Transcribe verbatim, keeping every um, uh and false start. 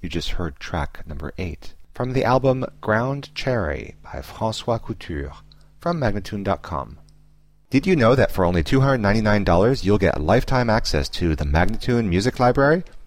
You just heard track number eight from the album Ground Cherry by François Couture from Magnatune dot com. Did you know that for only two hundred ninety-nine dollars you'll get lifetime access to the Magnatune Music Library?